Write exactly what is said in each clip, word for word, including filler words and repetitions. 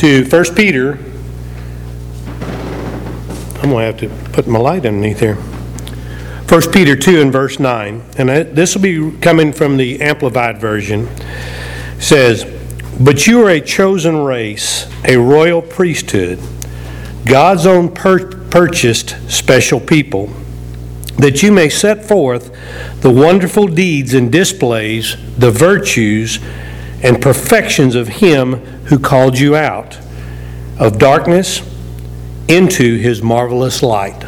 to First Peter. I'm going to have to put my light underneath here. First Peter two and verse nine. And this will be coming from the Amplified Version. It says, "But you are a chosen race, a royal priesthood, God's own pur- purchased special people, that you may set forth the wonderful deeds and displays, the virtues and perfections of Him who called you out of darkness into His marvelous light."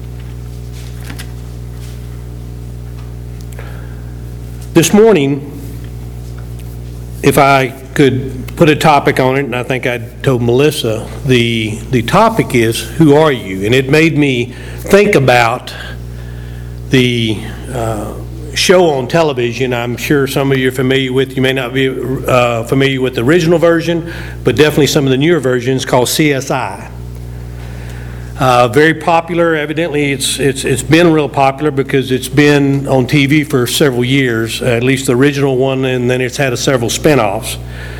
This morning, if I could put a topic on it, and I think I told Melissa, the the topic is, who are you? And it made me think about the uh, show on television. I'm sure some of you are familiar with, you may not be uh, familiar with the original version, but definitely some of the newer versions, called C S I. Uh, very popular. Evidently, it's it's it's been real popular because it's been on T V for several years, at least the original one, and then it's had a several spin-offs.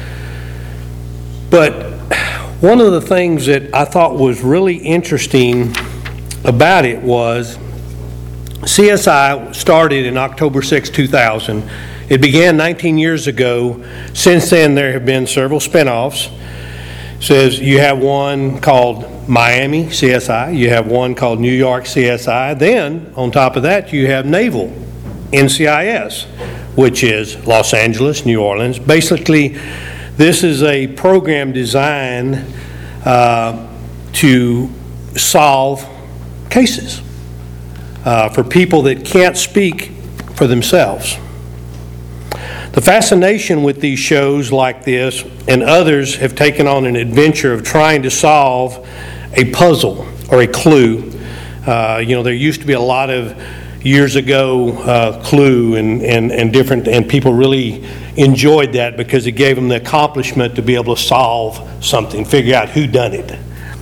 But one of the things that I thought was really interesting about it was C S I started in October sixth, two thousand. It began nineteen years ago. Since then, there have been several spin-offs. It says you have one called Miami C S I, you have one called New York C S I, then on top of that you have Naval N C I S, which is Los Angeles, New Orleans. Basically, this is a program designed uh, to solve cases uh, for people that can't speak for themselves. The fascination with these shows like this and others have taken on an adventure of trying to solve a puzzle or a clue. Uh, you know, there used to be a lot of years ago uh, Clue and, and, and different, and people really enjoyed that because it gave them the accomplishment to be able to solve something, figure out who done it.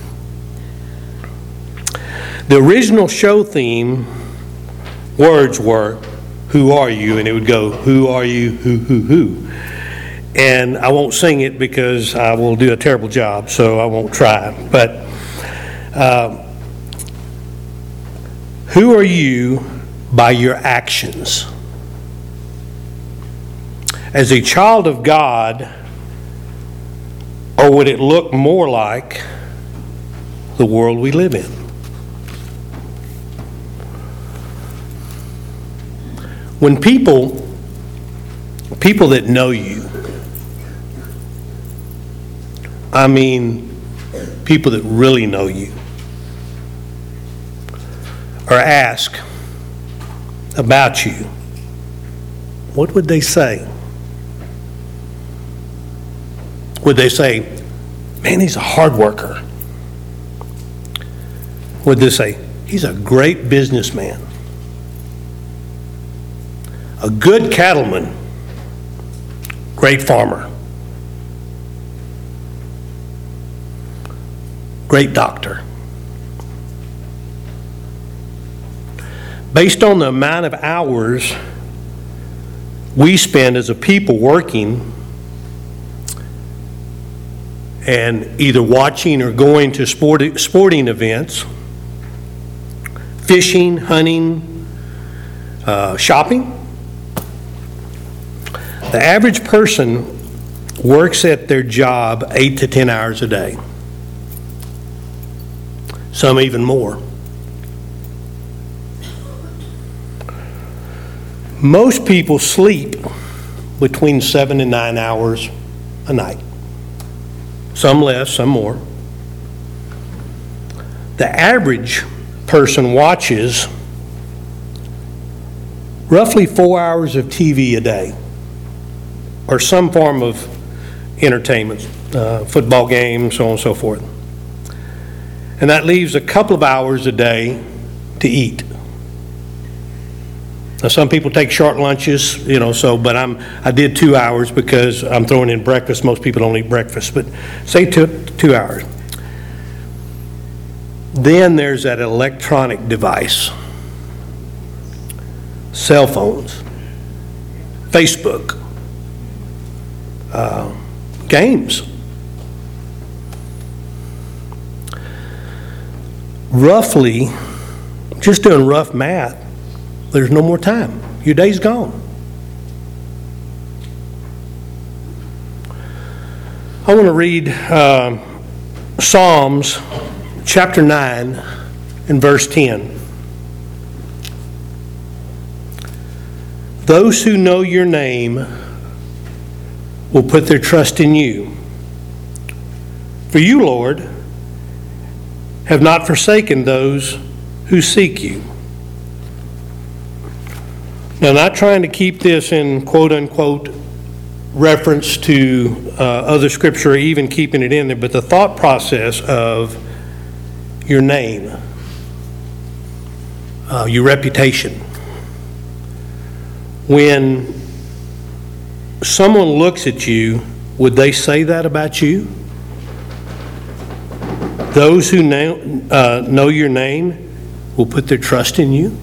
The original show theme words were, "Who are you?" And it would go, "Who are you? Who, who, who?" And I won't sing it because I will do a terrible job, so I won't try. But uh, who are you by your actions? As a child of God, or would it look more like the world we live in? When people, people that know you, I mean people that really know you, or ask about you, what would they say? Would they say, "Man, he's a hard worker"? Would they say, "He's a great businessman, a good cattleman, great farmer, great doctor"? Based on the amount of hours we spend as a people working and either watching or going to sport, sporting events, fishing, hunting, uh, shopping, the average person works at their job eight to ten hours a day. Some even more. Most people sleep between seven and nine hours a night. Some less, some more. The average person watches roughly four hours of T V a day, or some form of entertainment, uh, football games, so on and so forth. And that leaves a couple of hours a day to eat. Now, some people take short lunches, you know, so, but I'm, I did two hours because I'm throwing in breakfast. Most people don't eat breakfast, but say two, two hours. Then there's that electronic device, cell phones, Facebook, uh, games. roughly, just doing rough math, there's no more time. Your day's gone. I want to read uh, Psalms chapter nine and verse ten. Those who know your name will put their trust in you. For you, Lord, have not forsaken those who seek you. Now, not trying to keep this in quote-unquote reference to uh, other scripture or even keeping it in there, but the thought process of your name, uh, your reputation. When someone looks at you, would they say that about you? Those who know, uh, know your name will put their trust in you.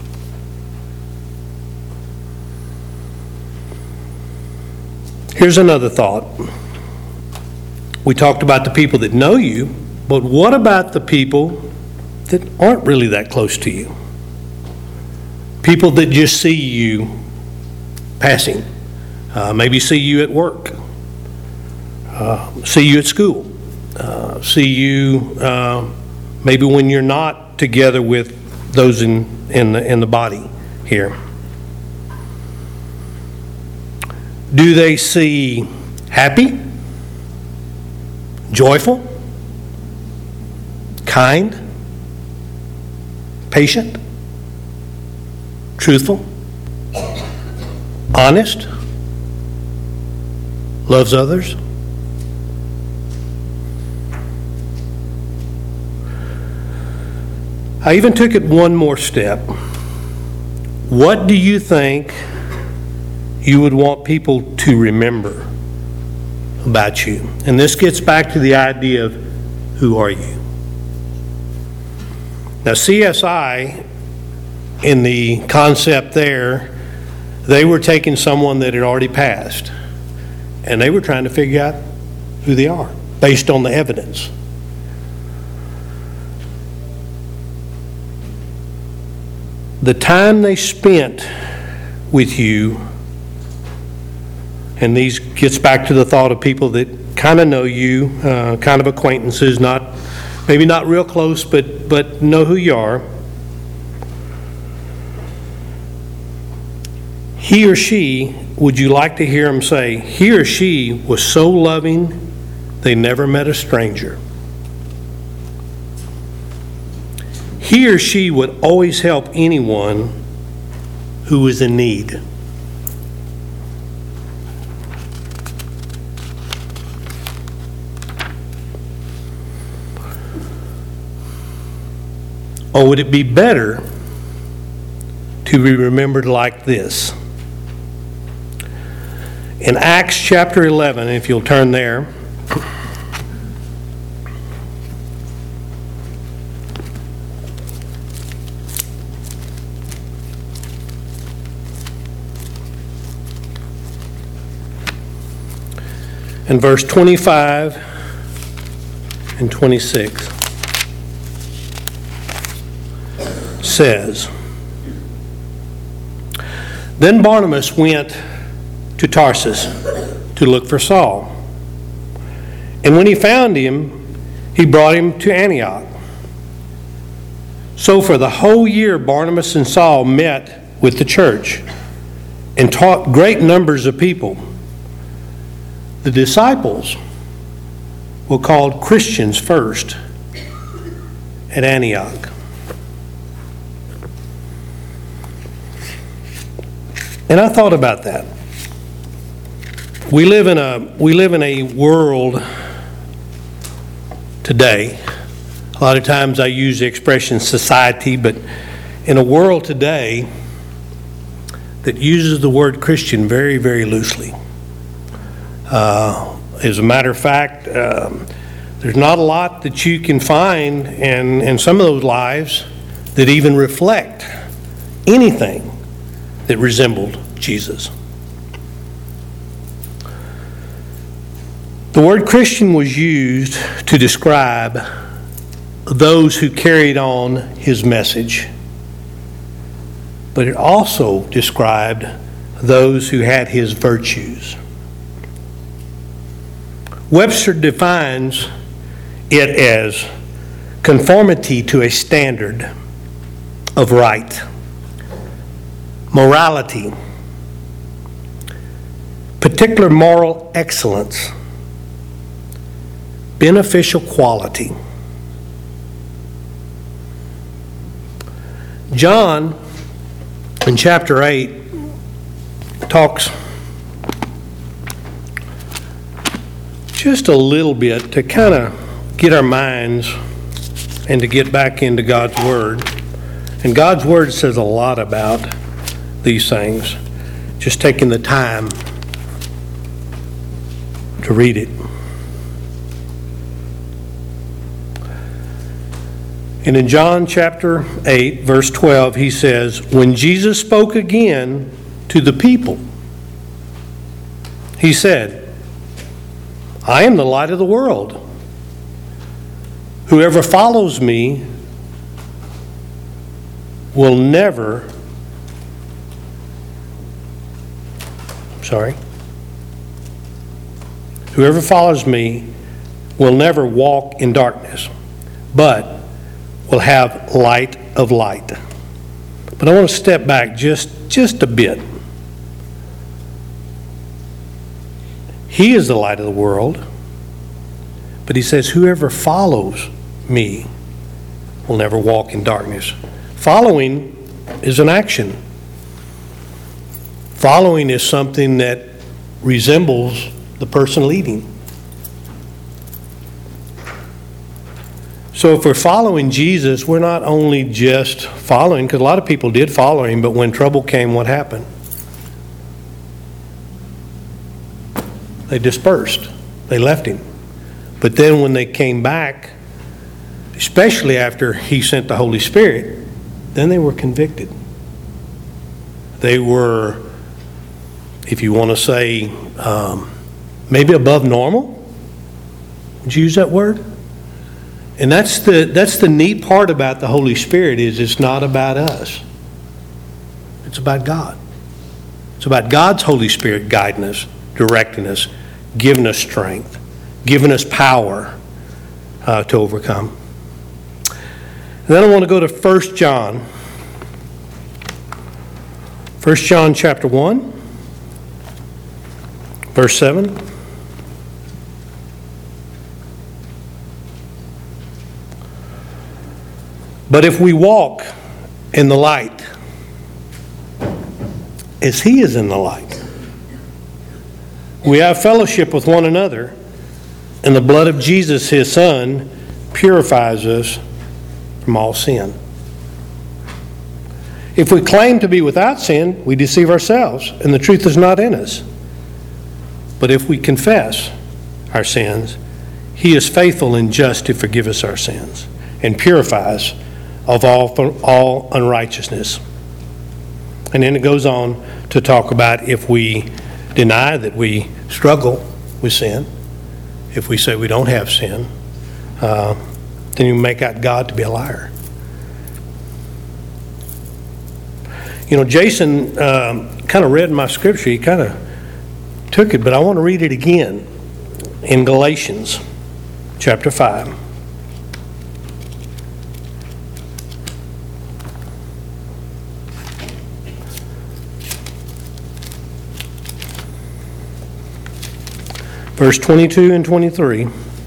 Here's another thought. We talked about the people that know you, but what about the people that aren't really that close to you? People that just see you passing, uh, maybe see you at work, uh, see you at school, uh, see you uh, maybe when you're not together with those in, in, the, in the body here. Do they see happy, joyful, kind, patient, truthful, honest, loves others? I even took it one more step. What do you think you would want people to remember about you? And this gets back to the idea of who are you? Now, C S I, in the concept there, they were taking someone that had already passed, and they were trying to figure out who they are based on the evidence. The time they spent with you, and these gets back to the thought of people that kind of know you, uh, kind of acquaintances, not maybe not real close, but but know who you are. He or she, would you like to hear him say, he or she was so loving, they never met a stranger. He or she would always help anyone who was in need. Or would it be better to be remembered like this? In Acts chapter eleven, if you'll turn there, in verse twenty-five and twenty-six, says, Then Barnabas went to Tarsus to look for Saul. And when he found him, he brought him to Antioch. So for the whole year, Barnabas and Saul met with the church and taught great numbers of people. The disciples were called Christians first at Antioch. And I thought about that. We live in a we live in a world today. A lot of times I use the expression society, but in a world today that uses the word Christian very, very loosely. Uh, as a matter of fact, um, there's not a lot that you can find in, in some of those lives that even reflect anything that resembled Jesus. The word Christian was used to describe those who carried on his message, but it also described those who had his virtues. Webster defines it as conformity to a standard of right, morality, particular moral excellence, beneficial quality. John, in chapter eight, talks just a little bit to kind of get our minds and to get back into God's Word. And God's Word says a lot about these things. Just taking the time to read it. And in John chapter eight, verse twelve, he says, when Jesus spoke again to the people, he said, I am the light of the world. Whoever follows me will never, sorry, whoever follows me will never walk in darkness, but will have light of light. But I want to step back just, just a bit. He is the light of the world, but he says, whoever follows me will never walk in darkness. Following is an action. Following is something that resembles the person leading. So if we're following Jesus, we're not only just following, because a lot of people did follow him, but when trouble came, what happened? They dispersed. They left him. But then when they came back, especially after he sent the Holy Spirit, then they were convicted. They were, if you want to say, um, maybe above normal. Would you use that word? And that's the that's the neat part about the Holy Spirit is it's not about us. It's about God. It's about God's Holy Spirit guiding us, directing us, giving us strength, giving us power uh, to overcome. And then I want to go to First John. First John chapter one, verse seven. But if we walk in the light, as he is in the light, we have fellowship with one another, and the blood of Jesus, his Son, purifies us from all sin. If we claim to be without sin, we deceive ourselves, and the truth is not in us. But if we confess our sins, he is faithful and just to forgive us our sins and purify us of all, all unrighteousness. And then it goes on to talk about if we deny that we struggle with sin, if we say we don't have sin, uh, then you make out God to be a liar. You know, Jason um, kind of read my scripture. He kind of took it, but I want to read it again in Galatians chapter five. Verse twenty-two and twenty-three.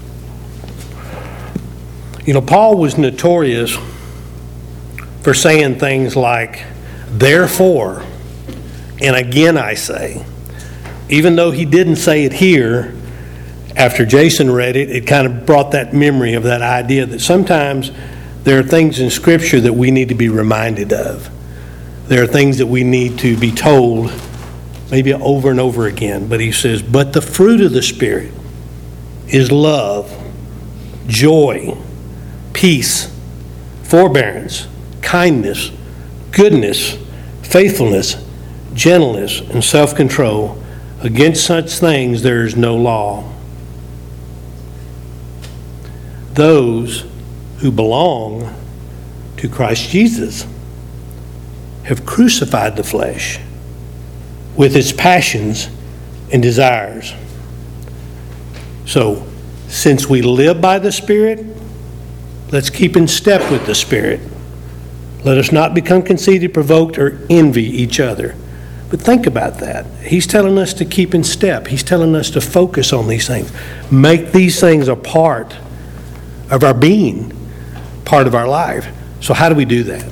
You know, Paul was notorious for saying things like, therefore, and again I say. Even though he didn't say it here, after Jason read it, it kind of brought that memory of that idea that sometimes there are things in Scripture that we need to be reminded of. There are things that we need to be told maybe over and over again. But he says, but the fruit of the Spirit is love, joy, peace, forbearance, kindness, goodness, faithfulness, gentleness, and self-control. Against such things there is no law. Those who belong to Christ Jesus have crucified the flesh with its passions and desires. So, since we live by the Spirit, let's keep in step with the Spirit. Let us not become conceited, provoked, or envy each other. But think about that. He's telling us to keep in step. He's telling us to focus on these things. Make these things a part of our being, part of our life. So how do we do that?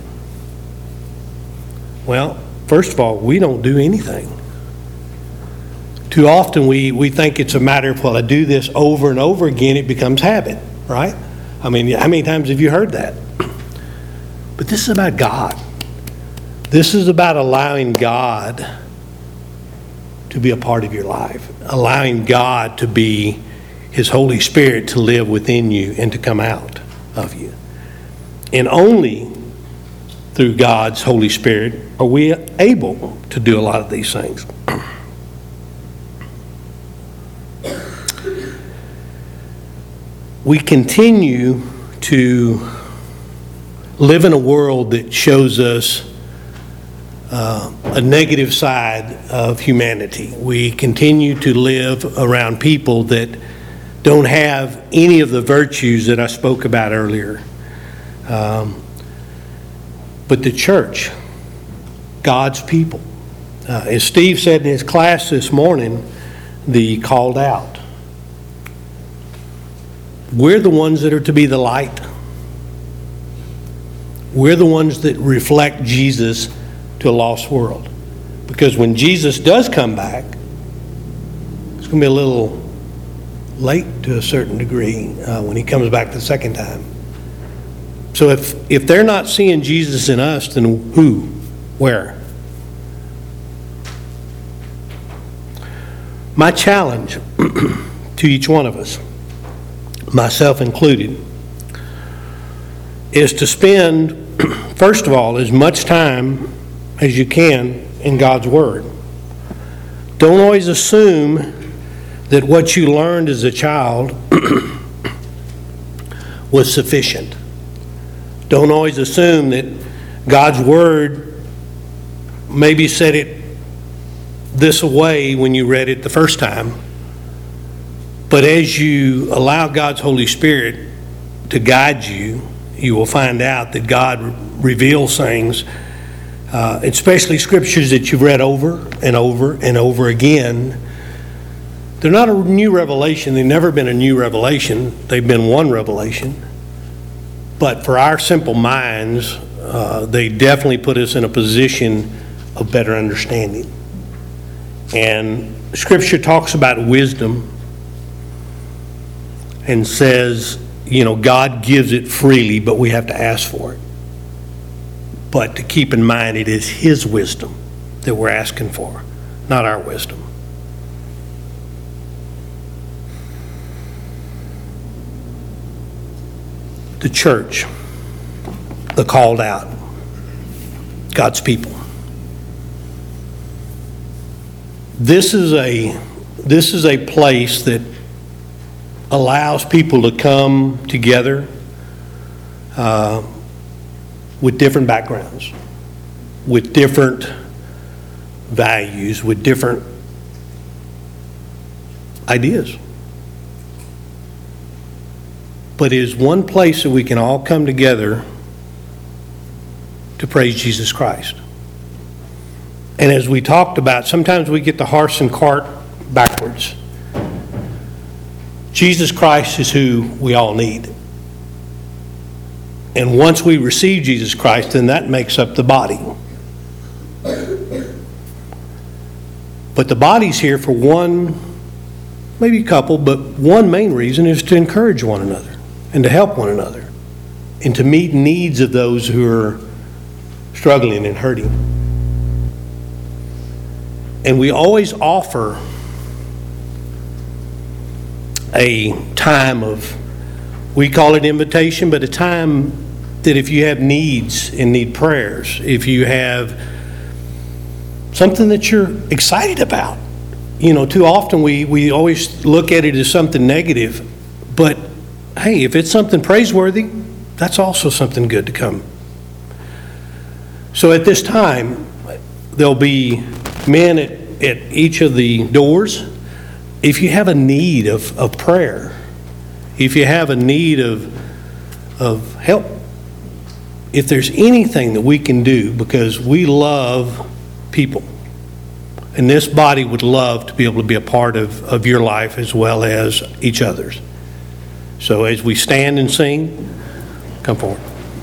Well, first of all, we don't do anything. Too often we, we think it's a matter of, well, I do this over and over again, it becomes habit, right? I mean, how many times have you heard that? But this is about God. This is about allowing God to be a part of your life, allowing God to be His Holy Spirit to live within you and to come out of you. And only through God's Holy Spirit are we able to do a lot of these things. We continue to live in a world that shows us uh, a negative side of humanity. We continue to live around people that don't have any of the virtues that I spoke about earlier. Um, but the church, God's people, uh, as Steve said in his class this morning, the called out. We're the ones that are to be the light. We're the ones that reflect Jesus to a lost world. Because when Jesus does come back, it's going to be a little late to a certain degree uh, when He comes back the second time. So if, if they're not seeing Jesus in us, then who? Where? My challenge to each one of us, myself included, is to spend, first of all, as much time as you can in God's Word. Don't always assume that what you learned as a child was sufficient. Don't always assume that God's Word maybe said it this way when you read it the first time. But as you allow God's Holy Spirit to guide you, you will find out that God reveals things, uh, especially scriptures that you've read over and over and over again. They're not a new revelation. They've never been a new revelation. They've been one revelation. But for our simple minds, uh, they definitely put us in a position of better understanding. And Scripture talks about wisdom and says, you know, God gives it freely, but we have to ask for it. But to keep in mind, it is His wisdom that we're asking for, not our wisdom. The church, the called out, God's people. This is a this is a place that allows people to come together uh, with different backgrounds, with different values, with different ideas. But it is one place that we can all come together to praise Jesus Christ. And as we talked about, sometimes we get the horse and cart backwards. Jesus Christ is who we all need. And once we receive Jesus Christ, then that makes up the body. But the body's here for one, maybe a couple, but one main reason is to encourage one another and to help one another and to meet needs of those who are struggling and hurting. And we always offer a time of, we call it invitation, but a time that if you have needs and need prayers, if you have something that you're excited about, you know, too often we, we always look at it as something negative, but hey, if it's something praiseworthy, That's also something good to come. So at this time, there'll be men at, at each of the doors. If you have a need of, of prayer, if you have a need of, of help, if there's anything that we can do, because we love people, and this body would love to be able to be a part of, of your life as well as each other's. So as we stand and sing, come forward.